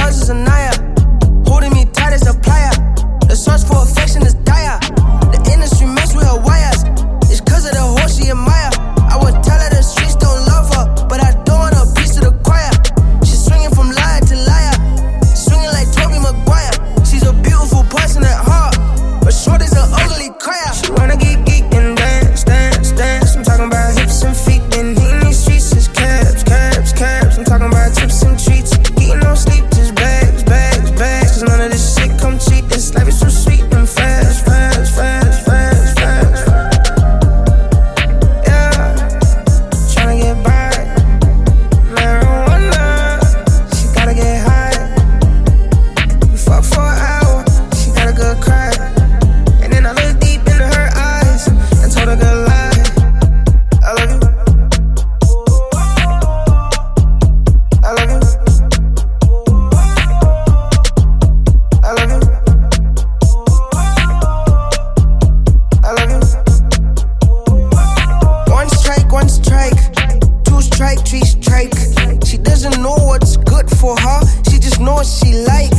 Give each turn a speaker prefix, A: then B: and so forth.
A: drugs is a naya. Holding me tight as a plier. The search for affection is dire. The industry mess with her wires. It's cause of the horse she admire. I would tell her the streets don't love her, but I don't want a piece of the choir. She's swinging from liar to liar, swinging like Tobey Maguire. She's a beautiful person at heart, but short is an ugly crier. She wanna get geek and dance, dance, dance. I'm talking about hips and feet, and hitting these streets is cabs, cabs, cabs. I'm talking about tips and treats, getting no sleep, just bags, bags, bags. Cause none of this shit come cheap. This life is so sweet and fast, fast, fast, fast, fast. Yeah, tryna get by. Marijuana, she gotta get high. We fuck for an hour, she got a good cry. And then I look deep into her eyes and told her good lie. I love you. I love you. I love you. I love you. One strike, two strike, three strike. She doesn't know what's good for her, she just knows what she like.